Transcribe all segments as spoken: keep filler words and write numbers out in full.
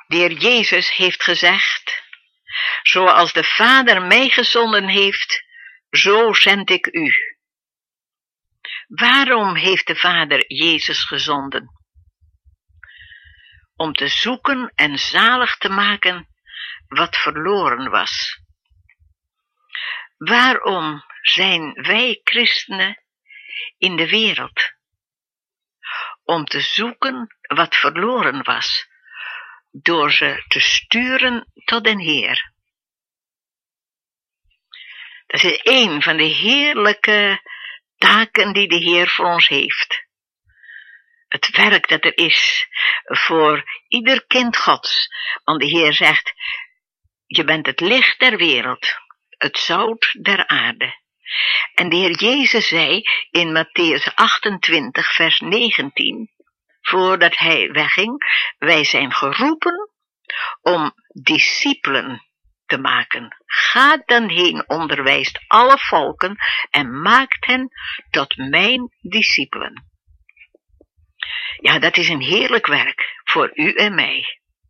De Heer Jezus heeft gezegd, zoals de Vader mij gezonden heeft, zo zend ik u. Waarom heeft de Vader Jezus gezonden? Om te zoeken en zalig te maken wat verloren was. Waarom zijn wij christenen in de wereld? Om te zoeken wat verloren was, door ze te sturen tot den Heer. Dat is een van de heerlijke taken die de Heer voor ons heeft. Het werk dat er is voor ieder kind Gods. Want de Heer zegt, je bent het licht der wereld, het zout der aarde. En de Heer Jezus zei in Mattheüs achtentwintig vers negentien, voordat hij wegging, wij zijn geroepen om discipelen te maken. Ga dan heen, onderwijst alle volken en maakt hen tot mijn discipelen. Ja, dat is een heerlijk werk voor u en mij.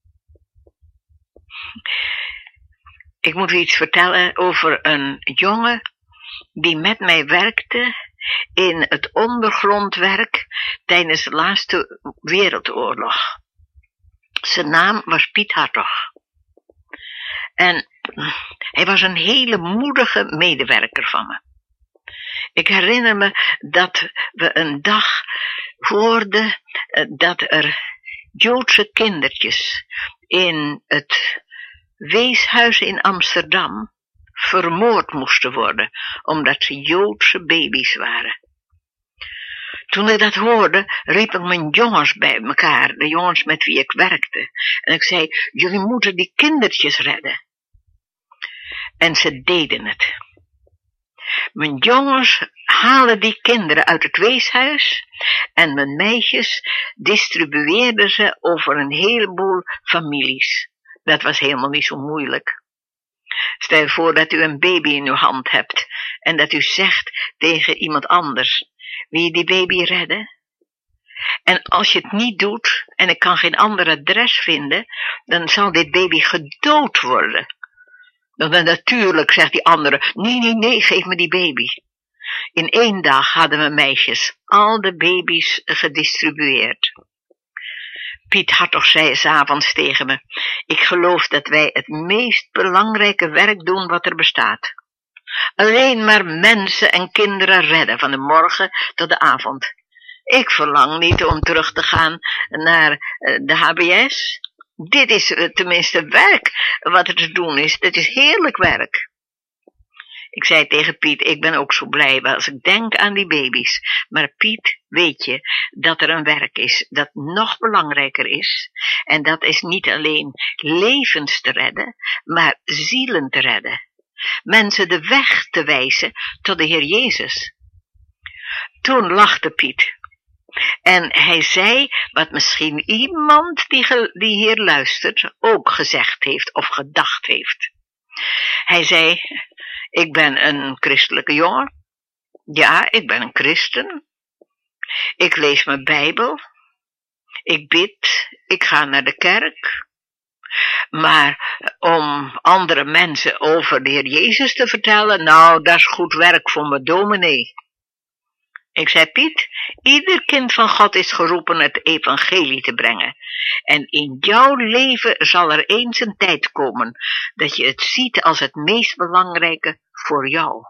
Ik moet u iets vertellen over een jongen die met mij werkte in het ondergrondwerk tijdens de laatste wereldoorlog. Zijn naam was Piet Hartog. En hij was een hele moedige medewerker van me. Ik herinner me dat we een dag hoorden dat er Joodse kindertjes in het weeshuis in Amsterdam vermoord moesten worden, omdat ze Joodse baby's waren. Toen ik dat hoorde, riep ik mijn jongens bij elkaar, de jongens met wie ik werkte. En ik zei, jullie moeten die kindertjes redden. En ze deden het. Mijn jongens halen die kinderen uit het weeshuis en mijn meisjes distribueerden ze over een heleboel families. Dat was helemaal niet zo moeilijk. Stel je voor dat u een baby in uw hand hebt en dat u zegt tegen iemand anders, wil je die baby redden? En als je het niet doet en ik kan geen ander adres vinden, dan zal dit baby gedood worden. Dan natuurlijk zegt die andere, nee, nee, nee, geef me die baby. In één dag hadden we meisjes al de baby's gedistribueerd. Piet Hartog zei 's avonds tegen me, ik geloof dat wij het meest belangrijke werk doen wat er bestaat. Alleen maar mensen en kinderen redden van de morgen tot de avond. Ik verlang niet om terug te gaan naar de H B S. Dit is tenminste werk wat er te doen is. Dit is heerlijk werk. Ik zei tegen Piet, ik ben ook zo blij als ik denk aan die baby's. Maar Piet, weet je dat er een werk is dat nog belangrijker is. En dat is niet alleen levens te redden, maar zielen te redden. Mensen de weg te wijzen tot de Heer Jezus. Toen lachte Piet. En hij zei wat misschien iemand die, die hier luistert ook gezegd heeft of gedacht heeft. Hij zei, ik ben een christelijke jongen. Ja, ik ben een christen. Ik lees mijn Bijbel. Ik bid. Ik ga naar de kerk. Maar om andere mensen over de Heer Jezus te vertellen, nou, dat is goed werk voor mijn dominee. Ik zei, Piet, ieder kind van God is geroepen het evangelie te brengen. En in jouw leven zal er eens een tijd komen dat je het ziet als het meest belangrijke voor jou.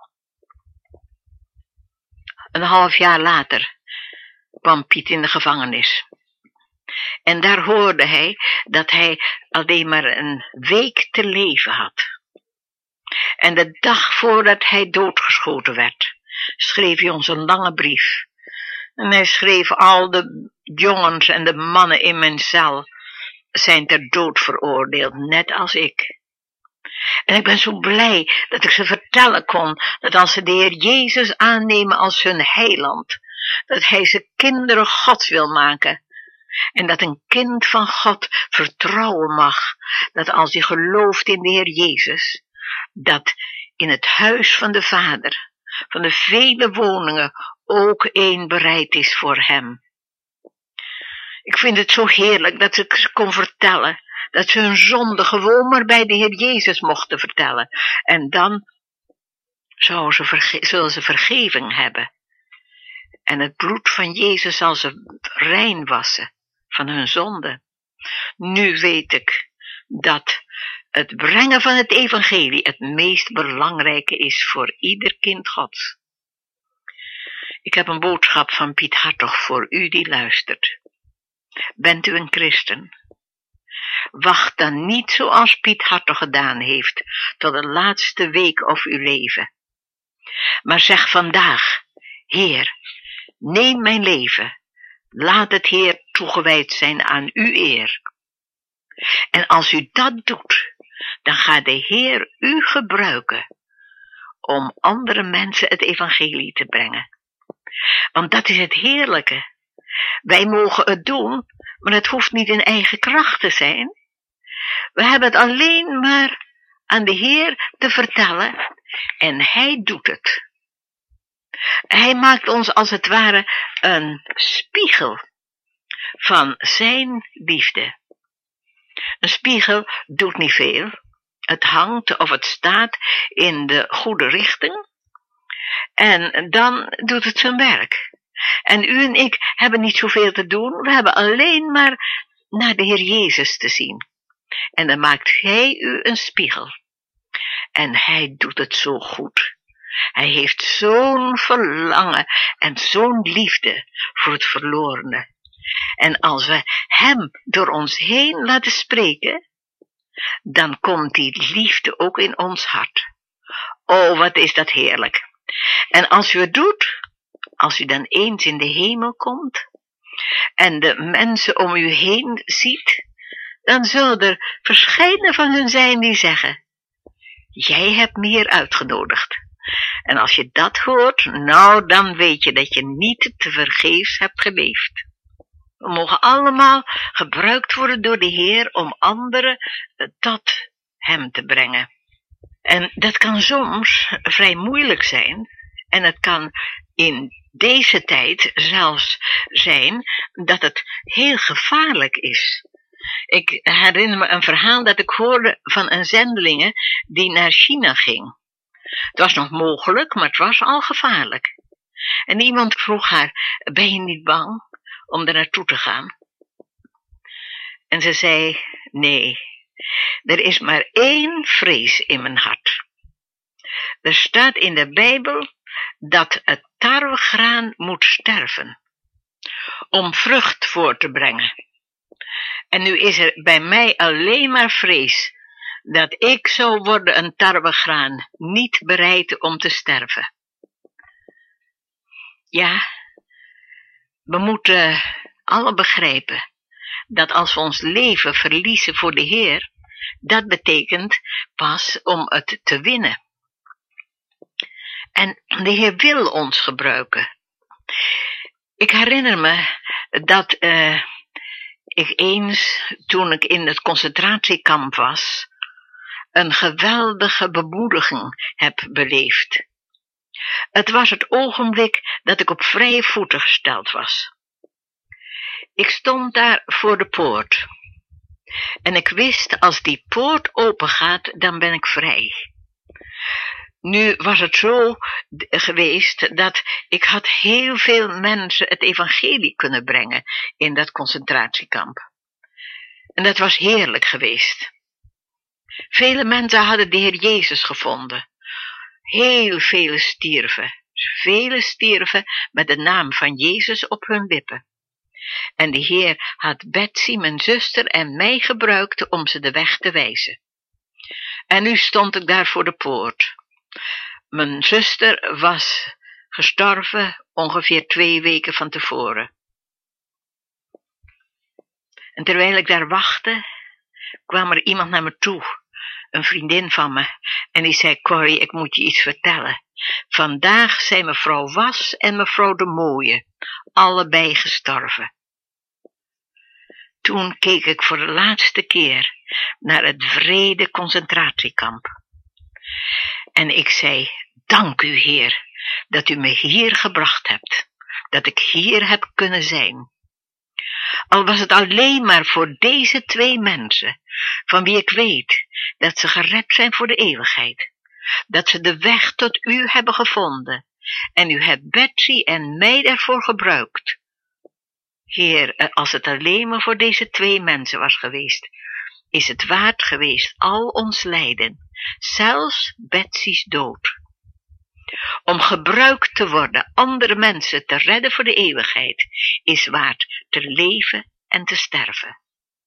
Een half jaar later kwam Piet in de gevangenis. En daar hoorde hij dat hij alleen maar een week te leven had. En de dag voordat hij doodgeschoten werd, schreef hij ons een lange brief. En hij schreef, al de jongens en de mannen in mijn cel zijn ter dood veroordeeld, net als ik. En ik ben zo blij dat ik ze vertellen kon, dat als ze de Heer Jezus aannemen als hun heiland, dat hij ze kinderen Gods wil maken. En dat een kind van God vertrouwen mag, dat als hij gelooft in de Heer Jezus, dat in het huis van de Vader, van de vele woningen, ook één bereid is voor hem. Ik vind het zo heerlijk dat ik ze kon vertellen Dat ze hun zonde gewoon maar bij de Heer Jezus mochten vertellen. En dan zou ze verge- zullen ze vergeving hebben. En het bloed van Jezus zal ze rein wassen van hun zonde. Nu weet ik dat het brengen van het evangelie het meest belangrijke is voor ieder kind Gods. Ik heb een boodschap van Piet Hartog voor u die luistert. Bent u een christen? Wacht dan niet zoals Piet Hartog gedaan heeft tot de laatste week of uw leven. Maar zeg vandaag, Heer, neem mijn leven. Laat het Heer toegewijd zijn aan uw eer. En als u dat doet, dan gaat de Heer u gebruiken om andere mensen het evangelie te brengen. Want dat is het heerlijke. Wij mogen het doen, maar het hoeft niet in eigen kracht te zijn. We hebben het alleen maar aan de Heer te vertellen en Hij doet het. Hij maakt ons als het ware een spiegel van zijn liefde. Een spiegel doet niet veel. Het hangt of het staat in de goede richting. En dan doet het zijn werk. En u en ik hebben niet zoveel te doen. We hebben alleen maar naar de Heer Jezus te zien. En dan maakt Hij u een spiegel. En Hij doet het zo goed. Hij heeft zo'n verlangen en zo'n liefde voor het verlorene. En als we Hem door ons heen laten spreken, dan komt die liefde ook in ons hart. Oh, wat is dat heerlijk. En als u het doet, als u dan eens in de hemel komt en de mensen om u heen ziet, dan zullen er verscheidene van hun zijn die zeggen, jij hebt me hier uitgenodigd. En als je dat hoort, nou dan weet je dat je niet te vergeefs hebt geleefd. We mogen allemaal gebruikt worden door de Heer om anderen tot Hem te brengen. En dat kan soms vrij moeilijk zijn. En het kan in deze tijd zelfs zijn dat het heel gevaarlijk is. Ik herinner me een verhaal dat ik hoorde van een zendelinge die naar China ging. Het was nog mogelijk, maar het was al gevaarlijk. En iemand vroeg haar, ben je niet bang om er naartoe te gaan? En ze zei, nee, er is maar één vrees in mijn hart. Er staat in de Bijbel dat het tarwegraan moet sterven, om vrucht voor te brengen. En nu is er bij mij alleen maar vrees, dat ik zou worden een tarwegraan, niet bereid om te sterven. Ja, we moeten alle begrijpen dat als we ons leven verliezen voor de Heer, dat betekent pas om het te winnen. En de Heer wil ons gebruiken. Ik herinner me dat uh, ik eens, toen ik in het concentratiekamp was, een geweldige bemoediging heb beleefd. Het was het ogenblik dat ik op vrije voeten gesteld was. Ik stond daar voor de poort. En ik wist, als die poort open gaat, dan ben ik vrij. Nu was het zo geweest dat ik had heel veel mensen het evangelie kunnen brengen in dat concentratiekamp. En dat was heerlijk geweest. Vele mensen hadden de Heer Jezus gevonden. Heel vele stierven. Vele stierven met de naam van Jezus op hun lippen. En de Heer had Betsy, mijn zuster, en mij gebruikt om ze de weg te wijzen. En nu stond ik daar voor de poort. Mijn zuster was gestorven ongeveer twee weken van tevoren. En terwijl ik daar wachtte, kwam er iemand naar me toe, een vriendin van me, en die zei, Corrie, ik moet je iets vertellen. Vandaag zijn mevrouw Was en mevrouw de Mooie allebei gestorven. Toen keek ik voor de laatste keer naar het wrede concentratiekamp. En ik zei, dank u Heer, dat u me hier gebracht hebt, dat ik hier heb kunnen zijn. Al was het alleen maar voor deze twee mensen, van wie ik weet dat ze gered zijn voor de eeuwigheid, dat ze de weg tot u hebben gevonden, en u hebt Betsy en mij daarvoor gebruikt. Heer, als het alleen maar voor deze twee mensen was geweest, is het waard geweest al ons lijden, zelfs Betsy's dood. Om gebruikt te worden, andere mensen te redden voor de eeuwigheid, is waard te leven en te sterven.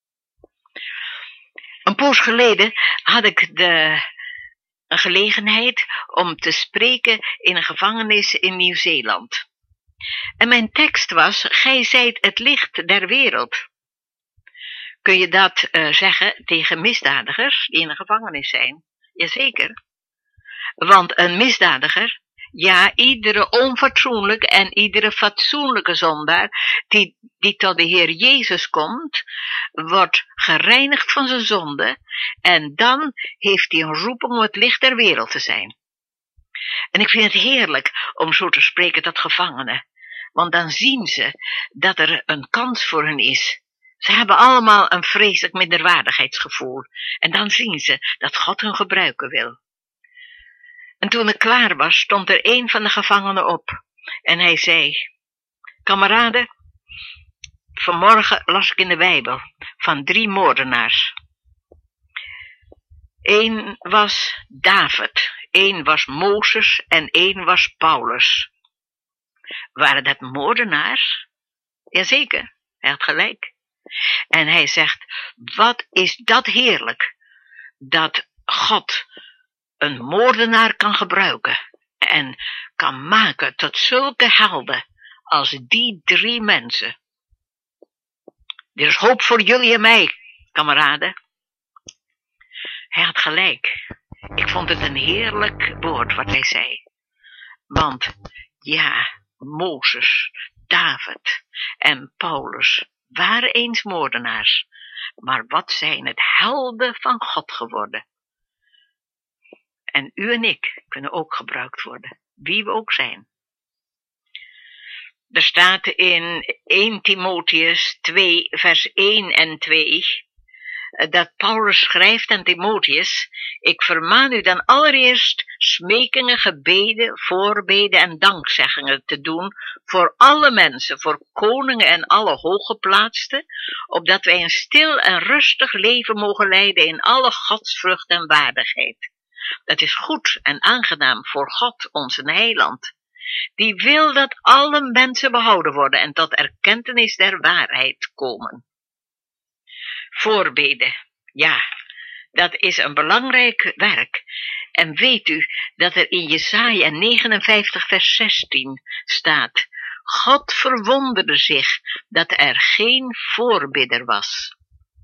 Een poos geleden had ik de een gelegenheid om te spreken in een gevangenis in Nieuw-Zeeland. En mijn tekst was, gij zijt het licht der wereld. Kun je dat uh, zeggen tegen misdadigers die in een gevangenis zijn? Jazeker. Want een misdadiger, ja, iedere onfatsoenlijke en iedere fatsoenlijke zondaar die, die tot de Heer Jezus komt, wordt gereinigd van zijn zonde en dan heeft hij een roeping om het licht der wereld te zijn. En ik vind het heerlijk om zo te spreken tot gevangenen, want dan zien ze dat er een kans voor hen is. Ze hebben allemaal een vreselijk minderwaardigheidsgevoel en dan zien ze dat God hun gebruiken wil. En toen ik klaar was, stond er een van de gevangenen op. En hij zei, kameraden, vanmorgen las ik in de Bijbel van drie moordenaars. Eén was David, één was Mozes en één was Paulus. Waren dat moordenaars? Jazeker, hij had gelijk. En hij zegt, wat is dat heerlijk, dat God een moordenaar kan gebruiken en kan maken tot zulke helden als die drie mensen. Er is hoop voor jullie en mij, kameraden. Hij had gelijk. Ik vond het een heerlijk woord wat hij zei. Want ja, Mozes, David en Paulus waren eens moordenaars, maar wat zijn het helden van God geworden. En u en ik kunnen ook gebruikt worden, wie we ook zijn. Er staat in eerste Timotheus twee, vers één en twee, dat Paulus schrijft aan Timotheus, ik vermaan u dan allereerst smekingen, gebeden, voorbeden en dankzeggingen te doen voor alle mensen, voor koningen en alle hooggeplaatsten, opdat wij een stil en rustig leven mogen leiden in alle godsvrucht en waardigheid. Dat is goed en aangenaam voor God, onze heiland. Die wil dat alle mensen behouden worden en tot erkentenis der waarheid komen. Voorbeden, ja, dat is een belangrijk werk. En weet u dat er in Jesaja negenenvijftig vers zestien staat, God verwonderde zich dat er geen voorbidder was.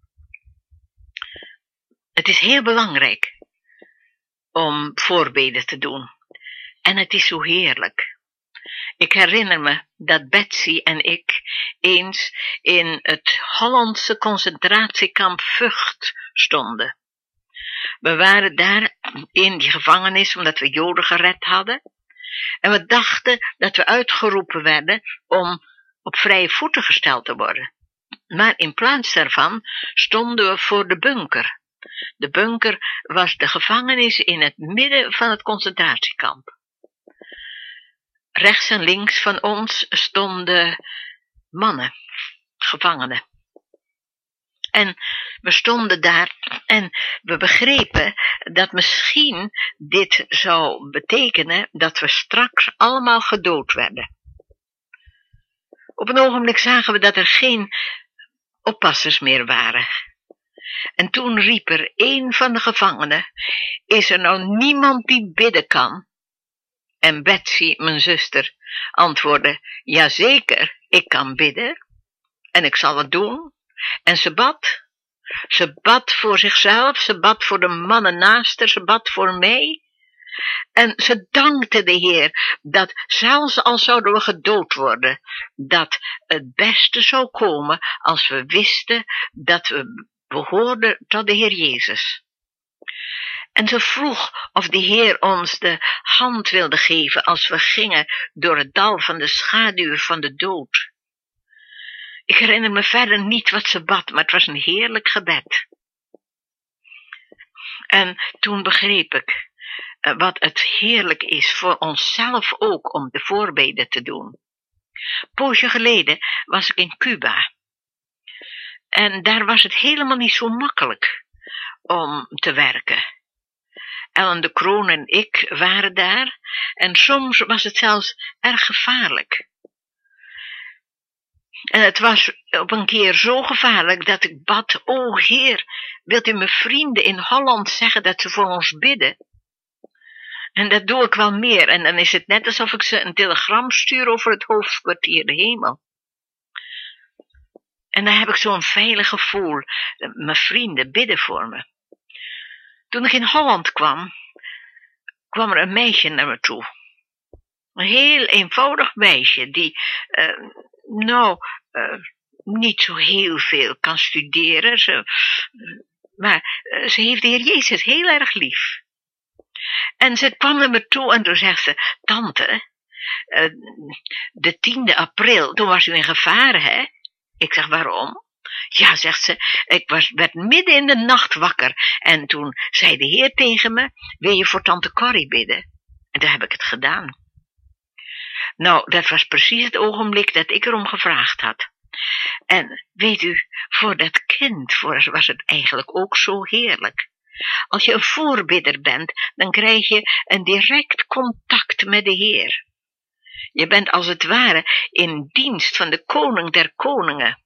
Het is heel belangrijk om voorbeden te doen. En het is zo heerlijk. Ik herinner me dat Betsy en ik eens in het Hollandse concentratiekamp Vught stonden. We waren daar in die gevangenis omdat we Joden gered hadden. En we dachten dat we uitgeroepen werden om op vrije voeten gesteld te worden. Maar in plaats daarvan stonden we voor de bunker. De bunker was de gevangenis in het midden van het concentratiekamp. Rechts en links van ons stonden mannen, gevangenen. En we stonden daar en we begrepen dat misschien dit zou betekenen dat we straks allemaal gedood werden. Op een ogenblik zagen we dat er geen oppassers meer waren. En toen riep er een van de gevangenen, is er nou niemand die bidden kan? En Betsy, mijn zuster, antwoordde, jazeker, ik kan bidden. En ik zal het doen. En ze bad. Ze bad voor zichzelf, ze bad voor de mannen naast haar, ze bad voor mij. En ze dankte de Heer dat zelfs al zouden we gedood worden, dat het beste zou komen als we wisten dat we behoorden tot de Heer Jezus. En ze vroeg of de Heer ons de hand wilde geven als we gingen door het dal van de schaduw van de dood. Ik herinner me verder niet wat ze bad, maar het was een heerlijk gebed. En toen begreep ik uh, wat het heerlijk is voor onszelf ook om de voorbeden te doen. Een poosje geleden was ik in Cuba. En daar was het helemaal niet zo makkelijk om te werken. Ellen de Kroon en ik waren daar. En soms was het zelfs erg gevaarlijk. En het was op een keer zo gevaarlijk dat ik bad, o Heer, wilt u mijn vrienden in Holland zeggen dat ze voor ons bidden? En dat doe ik wel meer. En dan is het net alsof ik ze een telegram stuur over het hoofdkwartier, de hemel. En dan heb ik zo'n veilig gevoel. Mijn vrienden bidden voor me. Toen ik in Holland kwam, kwam er een meisje naar me toe. Een heel eenvoudig meisje die, uh, nou, uh, niet zo heel veel kan studeren. Ze, uh, maar uh, ze heeft de Heer Jezus heel erg lief. En ze kwam naar me toe en toen zegt ze, tante, uh, de tiende april, toen was u in gevaar, hè? Ik zeg, waarom? Ja, zegt ze, ik was, werd midden in de nacht wakker. En toen zei de Heer tegen me, wil je voor tante Corrie bidden? En toen heb ik het gedaan. Nou, dat was precies het ogenblik dat ik erom gevraagd had. En weet u, voor dat kind voor was het eigenlijk ook zo heerlijk. Als je een voorbidder bent, dan krijg je een direct contact met de Heer. Je bent als het ware in dienst van de koning der koningen.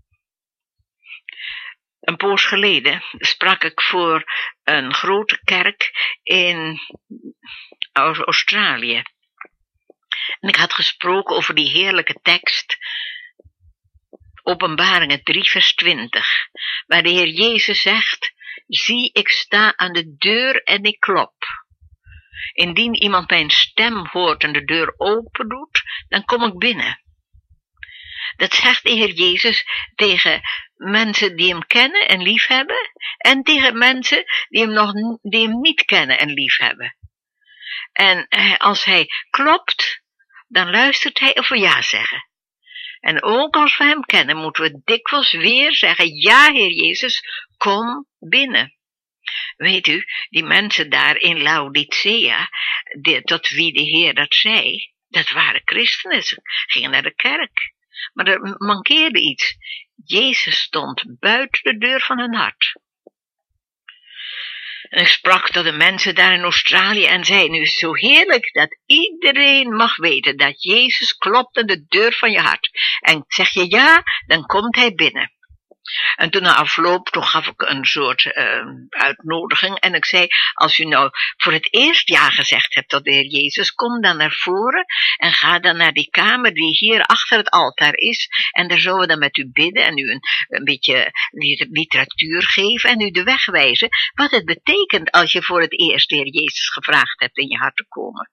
Een poos geleden sprak ik voor een grote kerk in Australië. En ik had gesproken over die heerlijke tekst, Openbaringen drie vers twintig, waar de Heer Jezus zegt, zie, ik sta aan de deur en ik klop. Indien iemand mijn stem hoort en de deur open doet, dan kom ik binnen. Dat zegt de Heer Jezus tegen mensen die hem kennen en liefhebben, en tegen mensen die hem, nog, die hem niet kennen en liefhebben. En als hij klopt, dan luistert hij of we ja zeggen. En ook als we hem kennen, moeten we dikwijls weer zeggen, ja, Heer Jezus, kom binnen. Weet u, die mensen daar in Laodicea, die, tot wie de Heer dat zei, dat waren christenen, ze gingen naar de kerk. Maar er mankeerde iets. Jezus stond buiten de deur van hun hart. En ik sprak tot de mensen daar in Australië en zei, nu is het zo heerlijk dat iedereen mag weten dat Jezus klopt aan de deur van je hart. En zeg je ja, dan komt hij binnen. En toen na afloop, toen gaf ik een soort uh, uitnodiging en ik zei, als u nou voor het eerst ja gezegd hebt tot de Heer Jezus, kom dan naar voren en ga dan naar die kamer die hier achter het altaar is en daar zullen we dan met u bidden en u een, een beetje literatuur geven en u de weg wijzen, wat het betekent als je voor het eerst de Heer Jezus gevraagd hebt in je hart te komen.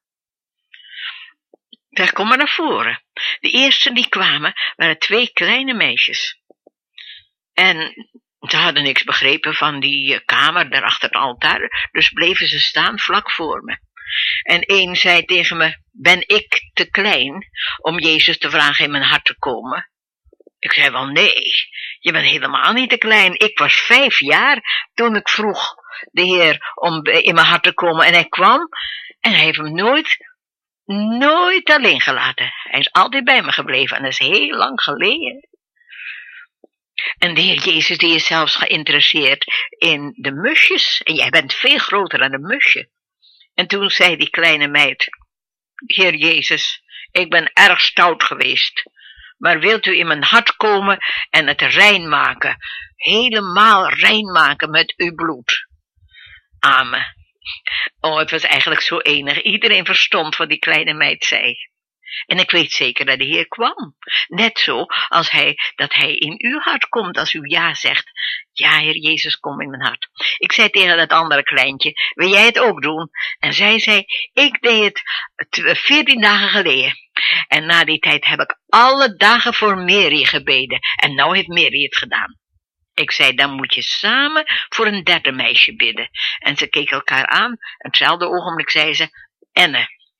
Zeg, kom maar naar voren. De eerste die kwamen waren twee kleine meisjes. En ze hadden niks begrepen van die kamer daar achter het altaar, dus bleven ze staan vlak voor me. En één zei tegen me, ben ik te klein om Jezus te vragen in mijn hart te komen? Ik zei wel, nee, je bent helemaal niet te klein. Ik was vijf jaar toen ik vroeg de Heer om in mijn hart te komen en hij kwam en hij heeft hem nooit, nooit alleen gelaten. Hij is altijd bij me gebleven en dat is heel lang geleden. En de Heer Jezus die is zelfs geïnteresseerd in de musjes. En jij bent veel groter dan een musje. En toen zei die kleine meid, Heer Jezus, ik ben erg stout geweest. Maar wilt u in mijn hart komen en het rein maken? Helemaal rein maken met uw bloed. Amen. Oh, het was eigenlijk zo enig. Iedereen verstond wat die kleine meid zei. En ik weet zeker dat de Heer kwam. Net zo als hij, dat hij in uw hart komt als u ja zegt. Ja, Heer Jezus, kom in mijn hart. Ik zei tegen dat andere kleintje, wil jij het ook doen? En zij zei, ik deed het veertien dagen geleden. En na die tijd heb ik alle dagen voor Mary gebeden. En nou heeft Mary het gedaan. Ik zei, dan moet je samen voor een derde meisje bidden. En ze keken elkaar aan. En hetzelfde ogenblik zei ze, Enne.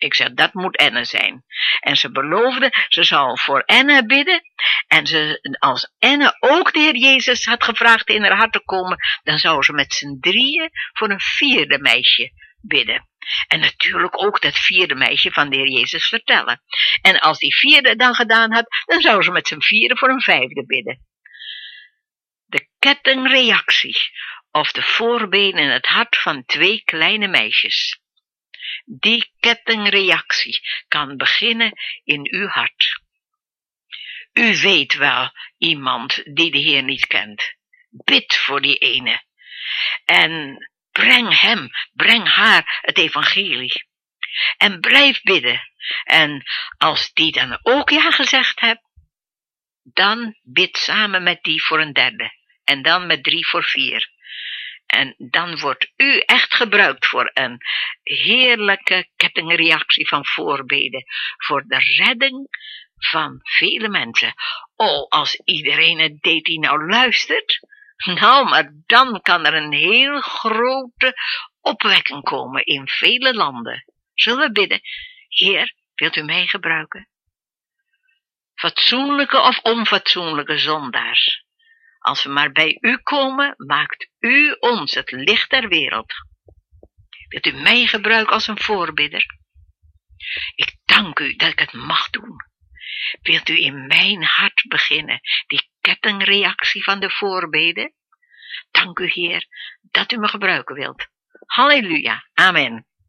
Ik zeg, dat moet Enne zijn. En ze beloofde, ze zou voor Enne bidden. En ze, als Enne ook de Heer Jezus had gevraagd in haar hart te komen, dan zou ze met z'n drieën voor een vierde meisje bidden. En natuurlijk ook dat vierde meisje van de Heer Jezus vertellen. En als die vierde dan gedaan had, dan zou ze met z'n vierde voor een vijfde bidden. De kettingreactie, of de voorbeden in het hart van twee kleine meisjes. Die kettingreactie kan beginnen in uw hart. U weet wel iemand die de Heer niet kent. Bid voor die ene. En breng hem, breng haar het evangelie. En blijf bidden. En als die dan ook ja gezegd hebt, dan bid samen met die voor een derde. En dan met drie voor vier. En dan wordt u echt gebruikt voor een heerlijke kettingreactie van voorbeden. Voor de redding van vele mensen. Oh, als iedereen het deed die nou luistert. Nou, maar dan kan er een heel grote opwekking komen in vele landen. Zullen we bidden? Heer, wilt u mij gebruiken? Fatsoenlijke of onfatsoenlijke zondaars. Als we maar bij u komen, maakt u ons het licht der wereld. Wilt u mij gebruiken als een voorbidder? Ik dank u dat ik het mag doen. Wilt u in mijn hart beginnen, die kettingreactie van de voorbeden? Dank u, Heer, dat u me gebruiken wilt. Halleluja, amen.